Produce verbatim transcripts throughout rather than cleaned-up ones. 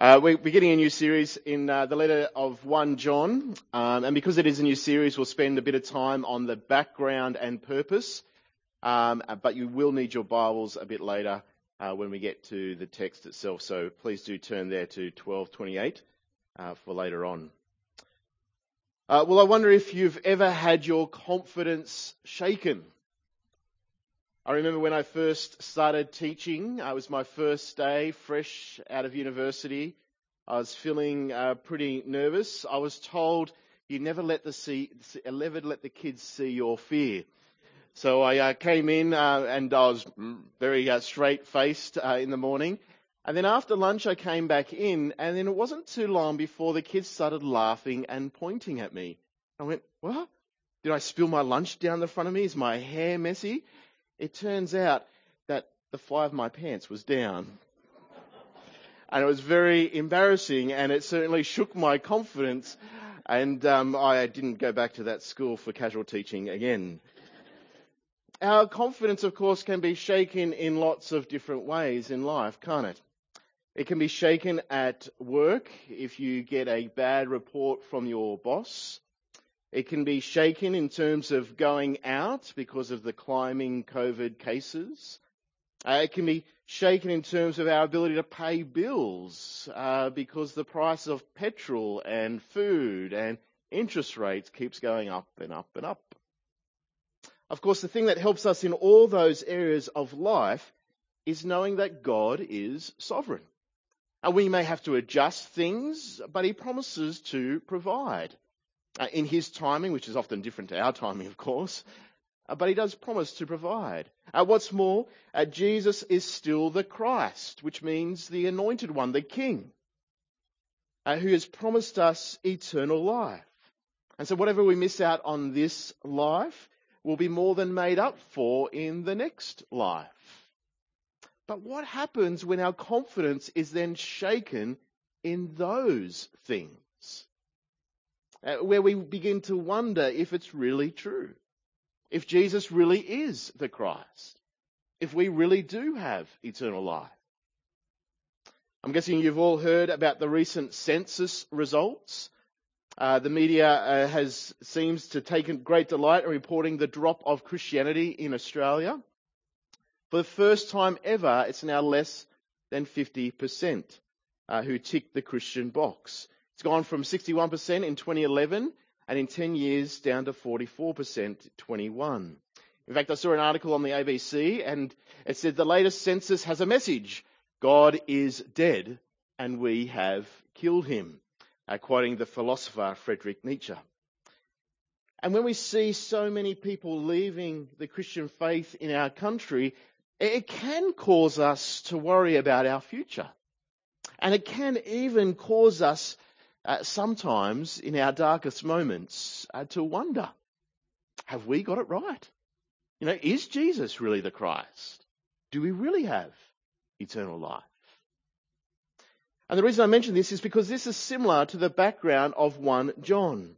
Uh, we're beginning a new series in uh, the letter of First John, um, and because it is a new series, we'll spend a bit of time on the background and purpose, um, but you will need your Bibles a bit later uh, when we get to the text itself, so please do turn there to twelve twenty-eight uh, for later on. Uh, well, I wonder if you've ever had your confidence shaken. I remember when I first started teaching, uh, it was my first day, fresh out of university. I was feeling uh, pretty nervous. I was told you never let the see, never let the kids see your fear. So I uh, came in uh, and I was very uh, straight-faced uh, in the morning. And then after lunch I came back in, and then it wasn't too long before the kids started laughing and pointing at me. I went, what? Did I spill my lunch down the front of me? Is my hair messy? It turns out that the fly of my pants was down. And it was very embarrassing, and it certainly shook my confidence. And um, I didn't go back to that school for casual teaching again. Our confidence, of course, can be shaken in lots of different ways in life, can't it? It can be shaken at work if you get a bad report from your boss. It can be shaken in terms of going out because of the climbing COVID cases. Uh, it can be shaken in terms of our ability to pay bills uh, because the price of petrol and food and interest rates keeps going up and up and up. Of course, the thing that helps us in all those areas of life is knowing that God is sovereign. And we may have to adjust things, but He promises to provide. Uh, in His timing, which is often different to our timing, of course, uh, but He does promise to provide. Uh, what's more, uh, Jesus is still the Christ, which means the anointed one, the King, uh, who has promised us eternal life. And so whatever we miss out on this life will be more than made up for in the next life. But what happens when our confidence is then shaken in those things? Uh, where we begin to wonder if it's really true, if Jesus really is the Christ, if we really do have eternal life. I'm guessing you've all heard about the recent census results. Uh, the media uh, has seems to take great delight in reporting the drop of Christianity in Australia. For the first time ever, it's now less than fifty percent uh, who tick the Christian box. It's gone from sixty-one percent in twenty eleven and in ten years down to forty-four percent in twenty-one. In fact, I saw an article on the A B C and it said the latest census has a message. God is dead and we have killed him, uh, quoting the philosopher Friedrich Nietzsche. And when we see so many people leaving the Christian faith in our country, it can cause us to worry about our future. And it can even cause us Uh, sometimes in our darkest moments uh, to wonder, have we got it right? You know, is Jesus really the Christ? Do we really have eternal life? And the reason I mention this is because this is similar to the background of First John.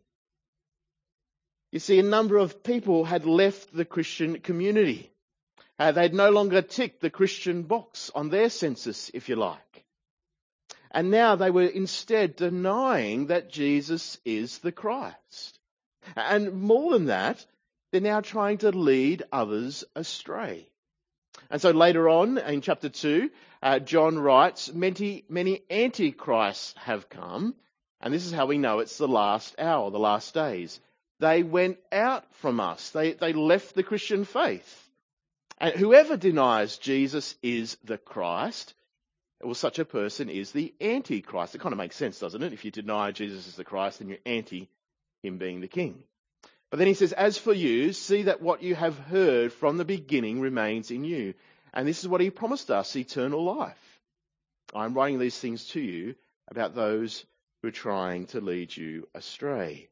You see, a number of people had left the Christian community. Uh, they'd no longer ticked the Christian box on their census, if you like. And now they were instead denying that Jesus is the Christ. And more than that, they're now trying to lead others astray. And so later on in chapter two, uh, John writes, many, many antichrists have come. And this is how we know it's the last hour, the last days. They went out from us. They, they left the Christian faith. And whoever denies Jesus is the Christ, well, such a person is the Antichrist. It kind of makes sense, doesn't it? If you deny Jesus is the Christ, then you're anti him being the king. But then he says, as for you, see that what you have heard from the beginning remains in you. And this is what he promised us, eternal life. I'm writing these things to you about those who are trying to lead you astray.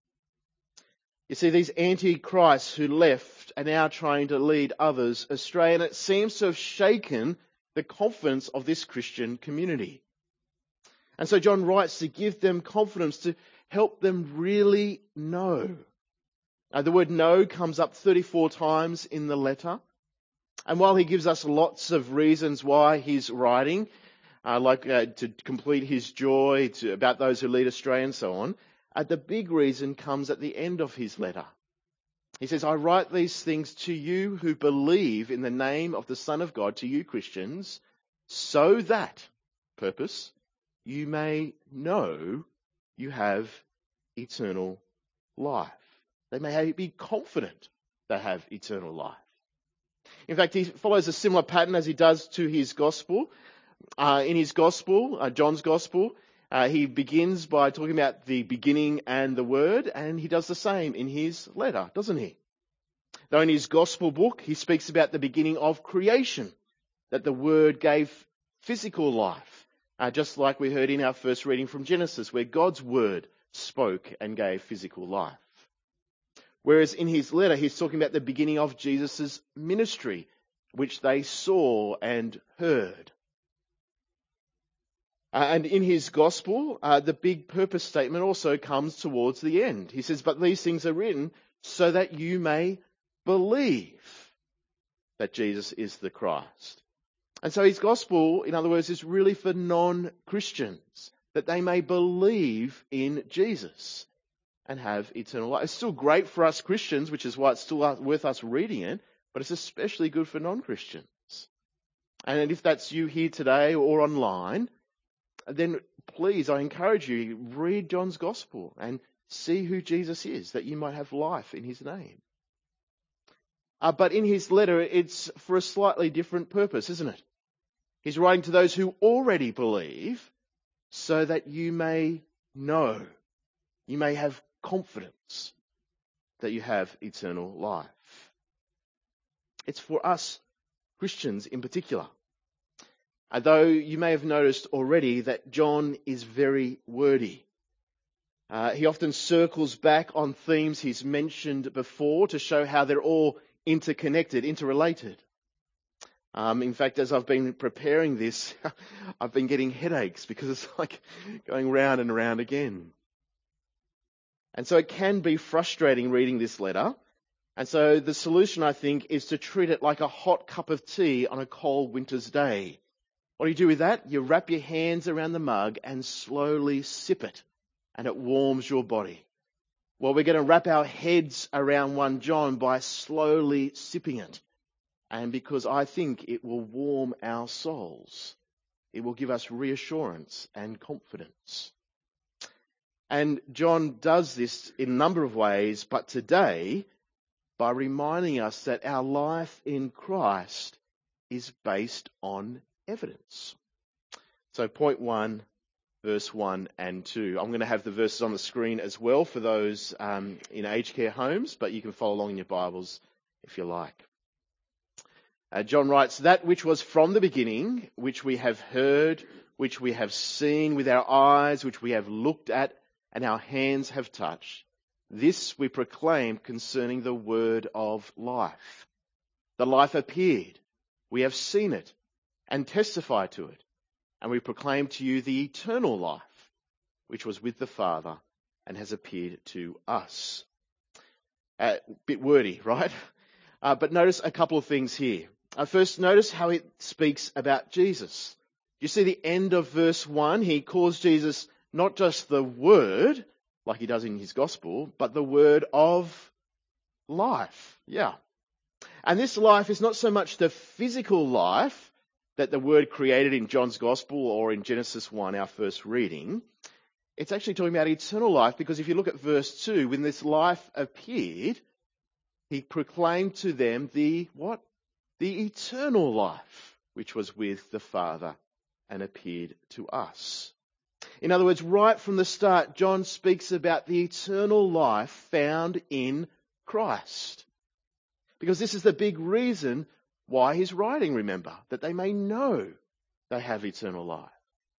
You see, these antichrists who left are now trying to lead others astray. And it seems to have shaken the confidence of this Christian community. And so John writes to give them confidence, to help them really know. Uh, the word know comes up thirty-four times in the letter. And while he gives us lots of reasons why he's writing, uh, like uh, to complete his joy, to, about those who lead astray and so on. Uh, the big reason comes at the end of his letter. He says, I write these things to you who believe in the name of the Son of God, to you Christians, so that, purpose, you may know you have eternal life. They may be confident they have eternal life. In fact, he follows a similar pattern as he does to his gospel. Uh, in his gospel, uh, John's gospel, uh, he begins by talking about the beginning and the word, and he does the same in his letter, doesn't he? Though in his gospel book, he speaks about the beginning of creation, that the word gave physical life, uh, just like we heard in our first reading from Genesis, where God's word spoke and gave physical life. Whereas in his letter, he's talking about the beginning of Jesus' ministry, which they saw and heard. Uh, and in his gospel, uh, the big purpose statement also comes towards the end. He says, but these things are written so that you may believe that Jesus is the Christ. And so his gospel, in other words, is really for non-Christians, that they may believe in Jesus and have eternal life. It's still great for us Christians, which is why it's still worth us reading it, but it's especially good for non-Christians. And if that's you here today or online, then please, I encourage you, read John's gospel and see who Jesus is, that you might have life in his name. Uh, but in his letter, it's for a slightly different purpose, isn't it? He's writing to those who already believe so that you may know, you may have confidence that you have eternal life. It's for us Christians in particular. Although you may have noticed already that John is very wordy. Uh, he often circles back on themes he's mentioned before to show how they're all interconnected, interrelated. Um, in fact, as I've been preparing this, I've been getting headaches because it's like going round and round again. And so it can be frustrating reading this letter. And so the solution, I think, is to treat it like a hot cup of tea on a cold winter's day. What do you do with that? You wrap your hands around the mug and slowly sip it, and it warms your body. Well, we're going to wrap our heads around First John by slowly sipping it. And because I think it will warm our souls. It will give us reassurance and confidence. And John does this in a number of ways, but today, by reminding us that our life in Christ is based on evidence. So point one, verse one and two. I'm going to have the verses on the screen as well for those um, in aged care homes, but you can follow along in your Bibles if you like. Uh, John writes, that which was from the beginning, which we have heard, which we have seen with our eyes, which we have looked at, and our hands have touched. This we proclaim concerning the word of life. The life appeared. We have seen it and testify to it. And we proclaim to you the eternal life, which was with the Father and has appeared to us. A uh, bit wordy, right? Uh, but notice a couple of things here. Uh, first, notice how it speaks about Jesus. You see the end of verse one, he calls Jesus not just the Word, like he does in his gospel, but the word of life. Yeah. And this life is not so much the physical life that the word created in John's gospel or in Genesis one, our first reading. It's actually talking about eternal life, because if you look at verse two, when this life appeared, he proclaimed to them the what? The eternal life, which was with the Father and appeared to us. In other words, right from the start, John speaks about the eternal life found in Christ. Because this is the big reason why he's writing, remember, that they may know they have eternal life.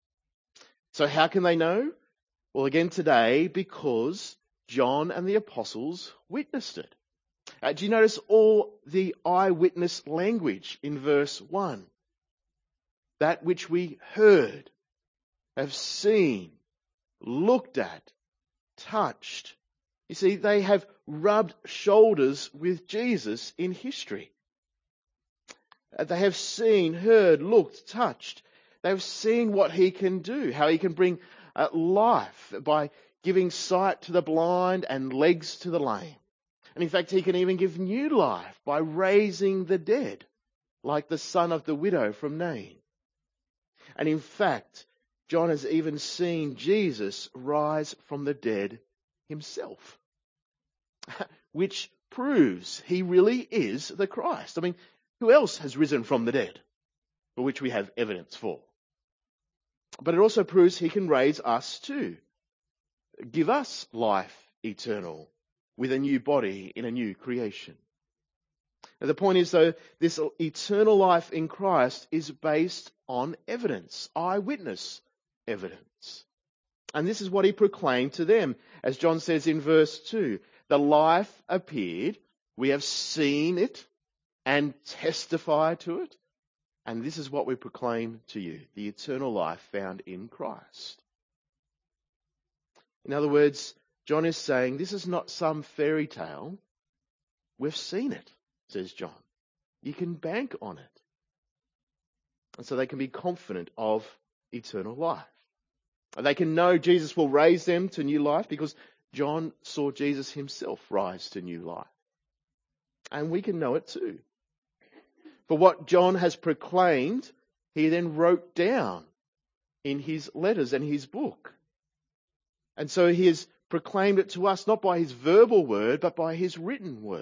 So how can they know? Well, again today, because John and the apostles witnessed it. Uh, do you notice all the eyewitness language in verse one? That which we heard, have seen, looked at, touched. You see, they have rubbed shoulders with Jesus in history. They have seen, heard, looked, touched. They've seen what he can do, how he can bring uh, life by giving sight to the blind and legs to the lame. And in fact, he can even give new life by raising the dead, like the son of the widow from Nain. And in fact, John has even seen Jesus rise from the dead himself, which proves he really is the Christ. I mean, who else has risen from the dead, for which we have evidence for? But it also proves he can raise us too, give us life eternal with a new body in a new creation. Now, the point is, though, this eternal life in Christ is based on evidence, eyewitness evidence. And this is what he proclaimed to them. As John says in verse two, the life appeared, we have seen it and testify to it. And this is what we proclaim to you, the eternal life found in Christ. In other words, John is saying this is not some fairy tale. We've seen it, says John. You can bank on it. And so they can be confident of eternal life. And they can know Jesus will raise them to new life because John saw Jesus himself rise to new life. And we can know it too. For what John has proclaimed, he then wrote down in his letters and his book. And so he has proclaimed it to us not by his verbal word, but by his written word,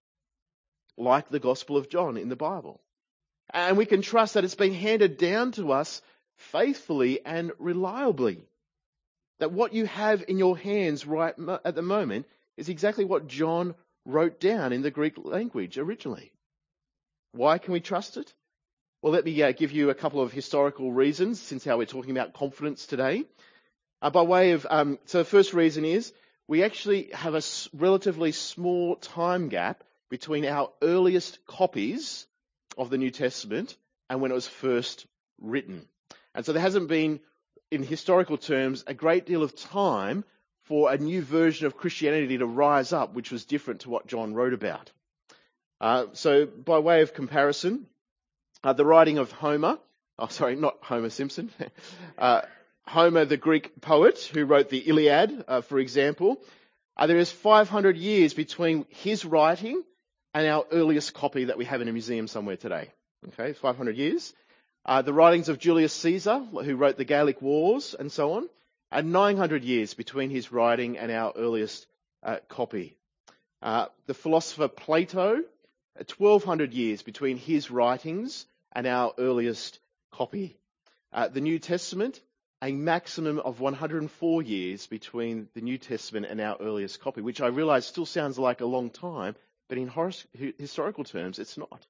like the Gospel of John in the Bible. And we can trust that it's been handed down to us faithfully and reliably. That what you have in your hands right at the moment is exactly what John wrote down in the Greek language originally. Why can we trust it? Well, let me uh, give you a couple of historical reasons, since how we're talking about confidence today. Uh, by way of, um, so the first reason is we actually have a s- relatively small time gap between our earliest copies of the New Testament and when it was first written. And so there hasn't been, in historical terms, a great deal of time for a new version of Christianity to rise up, which was different to what John wrote about. Uh, so by way of comparison, uh, the writing of Homer, oh sorry, not Homer Simpson, uh, Homer, the Greek poet who wrote the Iliad, uh, for example, uh, there is five hundred years between his writing and our earliest copy that we have in a museum somewhere today. Okay, five hundred years. Uh, the writings of Julius Caesar, who wrote the Gallic Wars and so on, and nine hundred years between his writing and our earliest uh, copy. Uh, the philosopher Plato, twelve hundred years between his writings and our earliest copy. Uh, the New Testament, a maximum of one hundred four years between the New Testament and our earliest copy, which I realise still sounds like a long time, but in hor- historical terms, it's not.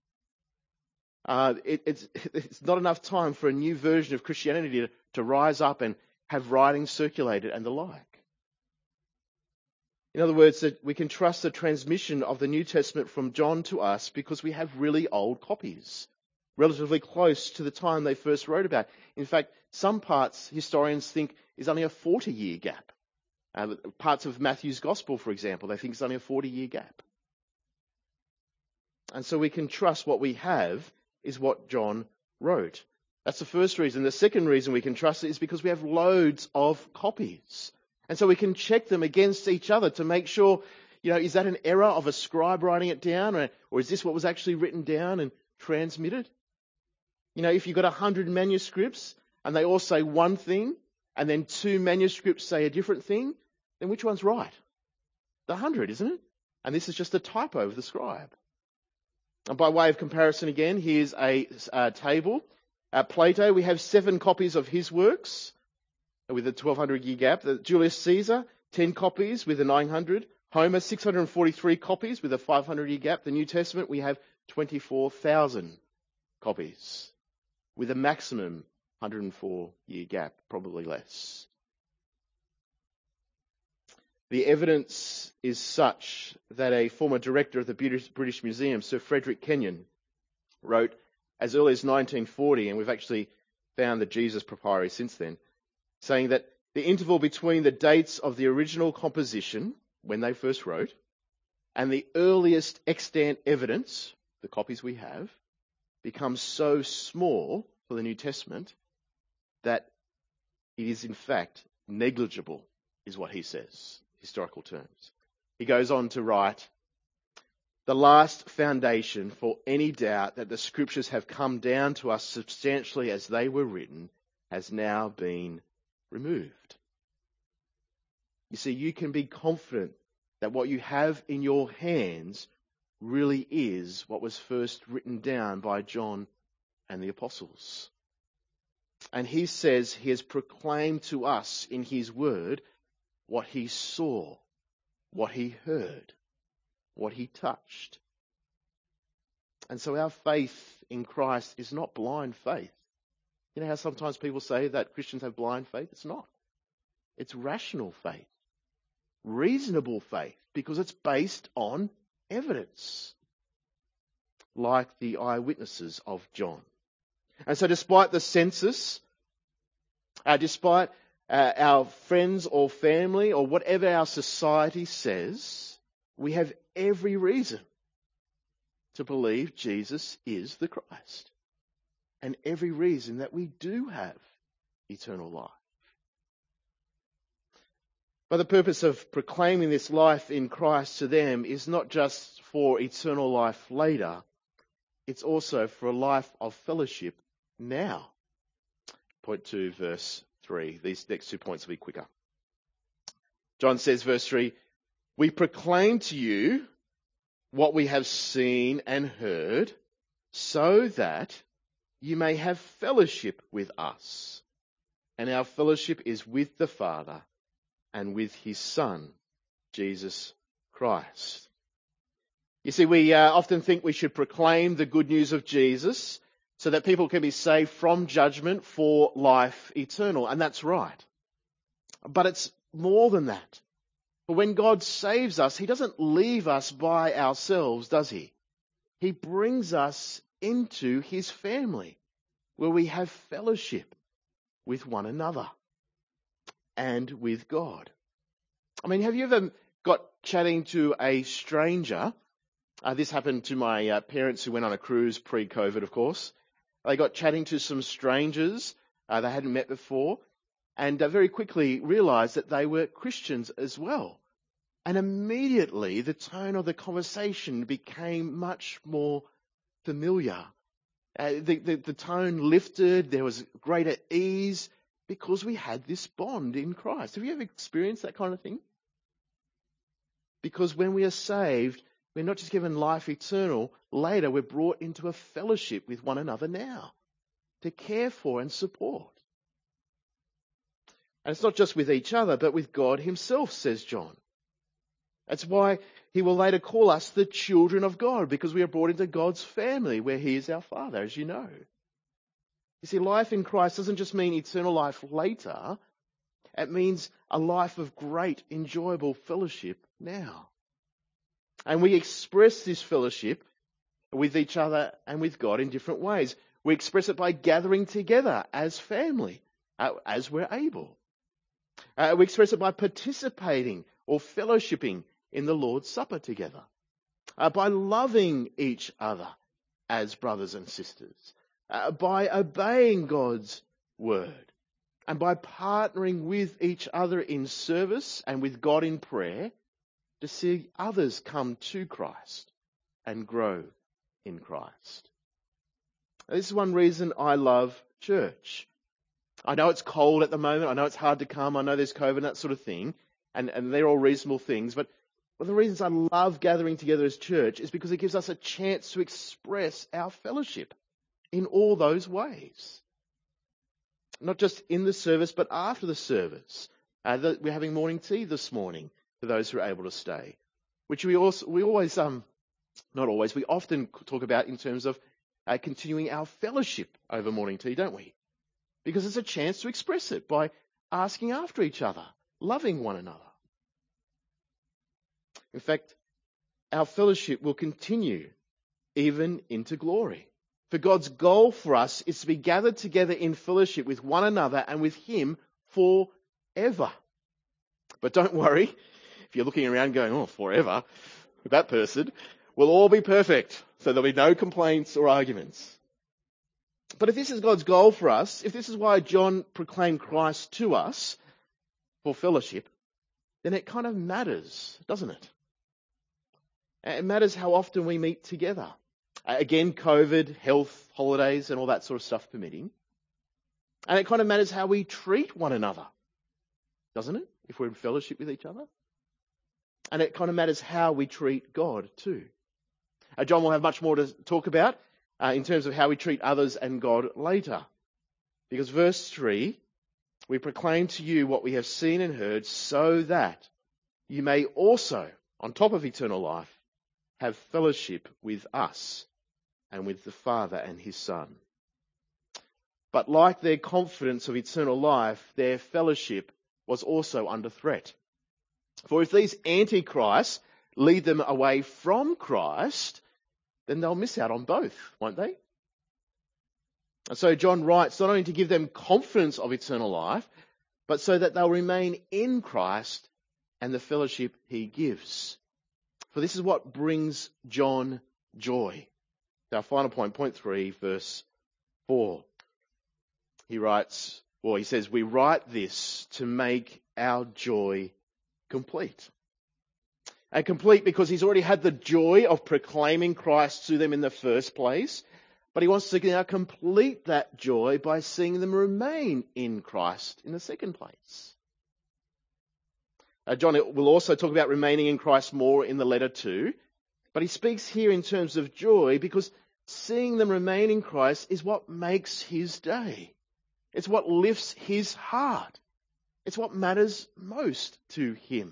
Uh, it, it's, it's not enough time for a new version of Christianity to, to rise up and have writings circulated and the like. In other words, that we can trust the transmission of the New Testament from John to us because we have really old copies, relatively close to the time they first wrote about. In fact, some parts historians think is only a forty-year gap. Uh, parts of Matthew's Gospel, for example, they think it's only a forty-year gap. And so we can trust what we have is what John wrote. That's the first reason. The second reason we can trust it is because we have loads of copies. And so we can check them against each other to make sure, you know, is that an error of a scribe writing it down, or, or is this what was actually written down and transmitted? You know, if you've got a hundred manuscripts and they all say one thing and then two manuscripts say a different thing, then which one's right? The hundred, isn't it? And this is just a typo of the scribe. And by way of comparison again, here's a, a table. Uh, Plato, we have seven copies of his works with a twelve hundred year gap. The Julius Caesar, ten copies with a nine hundred. Homer, six hundred forty-three copies with a five hundred year gap. The New Testament, we have twenty-four thousand copies with a maximum one hundred four year gap, probably less. The evidence is such that a former director of the British, British Museum, Sir Frederick Kenyon, wrote as early as nineteen forty, and we've actually found the Jesus Papyri since then, saying that the interval between the dates of the original composition, when they first wrote, and the earliest extant evidence, the copies we have, becomes so small for the New Testament that it is in fact negligible, is what he says, historical terms. He goes on to write, the last foundation for any doubt that the scriptures have come down to us substantially as they were written has now been removed. You see, you can be confident that what you have in your hands really is what was first written down by John and the apostles. And he says he has proclaimed to us in his word what he saw, what he heard, what he touched. And so our faith in Christ is not blind faith. You know how sometimes people say that Christians have blind faith? It's not. It's rational faith, reasonable faith, because it's based on evidence, like the eyewitnesses of John. And so despite the census, uh, despite uh, our friends or family or whatever our society says, we have every reason to believe Jesus is the Christ, and every reason that we do have eternal life. But the purpose of proclaiming this life in Christ to them is not just for eternal life later, it's also for a life of fellowship now. Point two, verse three. These next two points will be quicker. John says, verse three, we proclaim to you what we have seen and heard, so that you may have fellowship with us. And our fellowship is with the Father and with his Son, Jesus Christ. You see, we uh, often think we should proclaim the good news of Jesus so that people can be saved from judgment for life eternal. And that's right. But it's more than that. For when God saves us, he doesn't leave us by ourselves, does he? He brings us into his family, where we have fellowship with one another and with God. I mean, have you ever got chatting to a stranger? Uh, this happened to my uh, parents who went on a cruise pre-COVID, of course. They got chatting to some strangers uh, they hadn't met before, and uh, very quickly realised that they were Christians as well. And immediately the tone of the conversation became much more familiar. Uh, the, the, the tone lifted, there was greater ease, because we had this bond in Christ. Have you ever experienced that kind of thing? Because when we are saved, we're not just given life eternal. Later, we're brought into a fellowship with one another now to care for and support. And it's not just with each other, but with God himself, says John. That's why he will later call us the children of God, because we are brought into God's family where he is our Father, as you know. You see, life in Christ doesn't just mean eternal life later. It means a life of great, enjoyable fellowship now. And we express this fellowship with each other and with God in different ways. We express it by gathering together as family, uh, as we're able. Uh, we express it by participating or fellowshipping in the Lord's Supper together. Uh, by loving each other as brothers and sisters. Uh, by obeying God's word. And by partnering with each other in service and with God in prayer to see others come to Christ and grow in Christ. This is one reason I love church. I know it's cold at the moment. I know it's hard to come. I know there's COVID and that sort of thing. And, and they're all reasonable things. But one of the reasons I love gathering together as church is because it gives us a chance to express our fellowship in all those ways. Not just in the service, but after the service. Uh, the, we're having morning tea this morning for those who are able to stay, which we also we always um not always we often talk about in terms of uh, continuing our fellowship over morning tea, don't we? Because it's a chance to express it by asking after each other, loving one another. In fact, our fellowship will continue even into glory. For God's goal for us is to be gathered together in fellowship with one another and with him forever. But don't worry, if you're looking around going, oh, forever, that person, we'll all be perfect. So there'll be no complaints or arguments. But if this is God's goal for us, if this is why John proclaimed Christ to us for fellowship, then it kind of matters, doesn't it? It matters how often we meet together. Again, COVID, health, holidays, and all that sort of stuff permitting. And it kind of matters how we treat one another, doesn't it? If we're in fellowship with each other. And it kind of matters how we treat God too. Uh, John will have much more to talk about uh, in terms of how we treat others and God later. Because verse three, we proclaim to you what we have seen and heard so that you may also, on top of eternal life, have fellowship with us and with the Father and his Son. But like their confidence of eternal life, their fellowship was also under threat. For if these antichrists lead them away from Christ, then they'll miss out on both, won't they? And so John writes not only to give them confidence of eternal life, but so that they'll remain in Christ and the fellowship he gives. For this is what brings John joy. Our final point, point three, verse four. He writes, well, he says, we write this to make our joy complete. And complete because he's already had the joy of proclaiming Christ to them in the first place, but he wants to now complete that joy by seeing them remain in Christ in the second place. Uh, John will also talk about remaining in Christ more in the letter too, but he speaks here in terms of joy because seeing them remain in Christ is what makes his day. It's what lifts his heart. It's what matters most to him.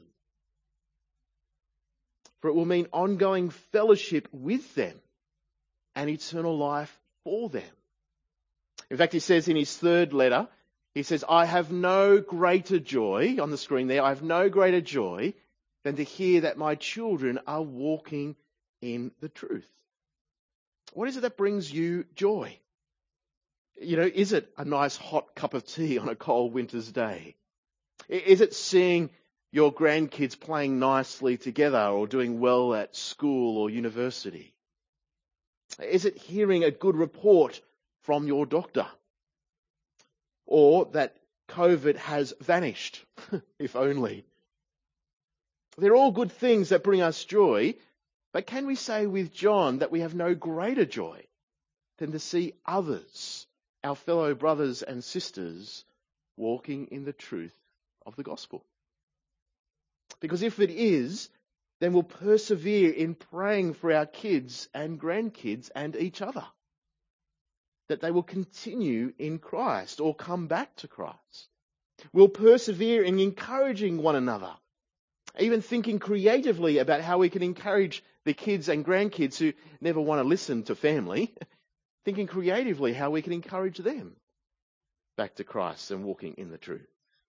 For it will mean ongoing fellowship with them and eternal life for them. In fact, he says in his third letter, he says, I have no greater joy, on the screen there, I have no greater joy than to hear that my children are walking in the truth. What is it that brings you joy? You know, is it a nice hot cup of tea on a cold winter's day? Is it seeing your grandkids playing nicely together or doing well at school or university? Is it hearing a good report from your doctor? Or that COVID has vanished, if only? They're all good things that bring us joy, but can we say with John that we have no greater joy than to see others, our fellow brothers and sisters, walking in the truth of the gospel? Because if it is, then we'll persevere in praying for our kids and grandkids and each other, that they will continue in Christ or come back to Christ. We'll persevere in encouraging one another, even thinking creatively about how we can encourage the kids and grandkids who never want to listen to family, thinking creatively how we can encourage them back to Christ and walking in the truth.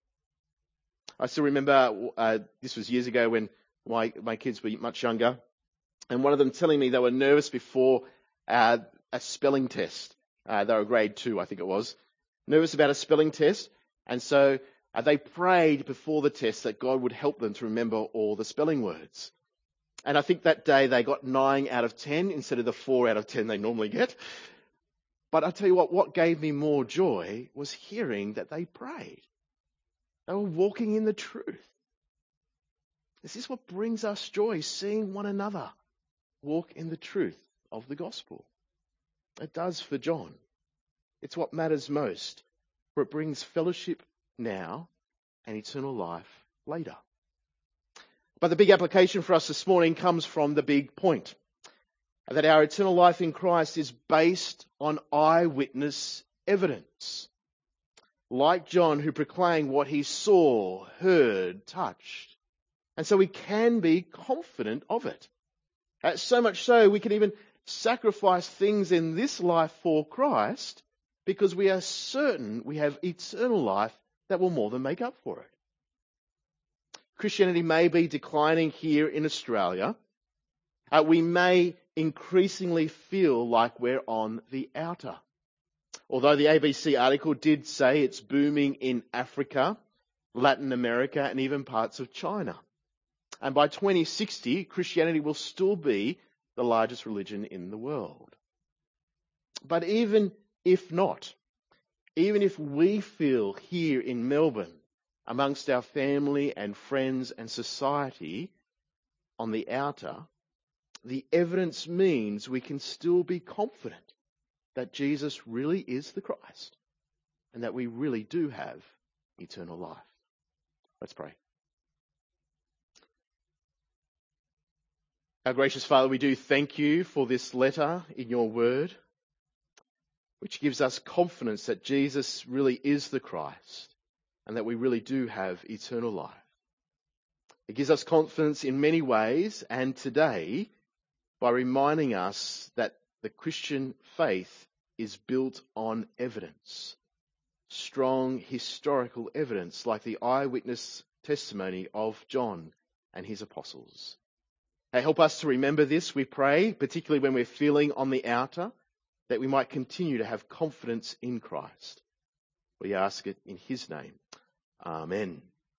I still remember, uh, this was years ago when my, my kids were much younger, and one of them telling me they were nervous before uh, a spelling test. Uh, they were grade two, I think it was. Nervous about a spelling test, and so uh, they prayed before the test that God would help them to remember all the spelling words. And I think that day they got nine out of ten instead of the four out of ten they normally get. But I tell you what, what gave me more joy was hearing that they prayed. They were walking in the truth. This is what brings us joy, seeing one another walk in the truth of the gospel. It does for John. It's what matters most, for it brings fellowship now and eternal life later. But the big application for us this morning comes from the big point, that our eternal life in Christ is based on eyewitness evidence. Like John, who proclaimed what he saw, heard, touched. And so we can be confident of it. Uh, so much so, we can even sacrifice things in this life for Christ because we are certain we have eternal life that will more than make up for it. Christianity may be declining here in Australia. Uh, we may increasingly feel like we're on the outer. Although the A B C article did say it's booming in Africa, Latin America, and even parts of China. And by twenty sixty, Christianity will still be the largest religion in the world. But even if not, even if we feel here in Melbourne, amongst our family and friends and society on the outer, the evidence means we can still be confident that Jesus really is the Christ and that we really do have eternal life. Let's pray. Our gracious Father, we do thank you for this letter in your word, which gives us confidence that Jesus really is the Christ and that we really do have eternal life. It gives us confidence in many ways, and today by reminding us that the Christian faith is built on evidence, strong historical evidence like the eyewitness testimony of John and his apostles. Hey, help us to remember this, we pray, particularly when we're feeling on the outer, that we might continue to have confidence in Christ. We ask it in his name. Amen.